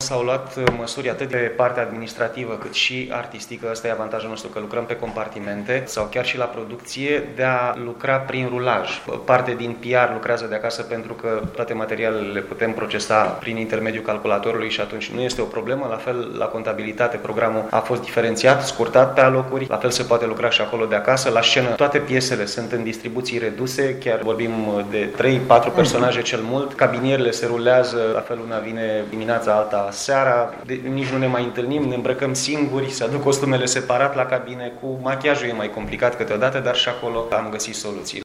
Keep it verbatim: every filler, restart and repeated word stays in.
s-au luat măsuri atât de partea administrativă cât și artistică, ăsta e avantajul nostru, că lucrăm pe compartimente, sau chiar și la producție, de a lucra prin rulaj. Parte din P R lucrează de acasă pentru că toate materialele le putem procesa prin intermediul calculatorului și atunci nu este o problemă. La fel, la contabilitate, programul a fost diferențiat, scurtat pe alocuri, la fel se poate lucra și acolo de acasă. La scenă, toate piesele sunt în distribuții reduse, chiar vorbim de trei patru personaje cel mult. Cabinierele se rulează, la fel una vine dimineața, alta seara, de, nici nu ne mai întâlnim, ne îmbrăcăm singuri, se aduc costumele separat la cabine, cu machiajul e mai complicat câteodată, dar și acolo am găsit soluții.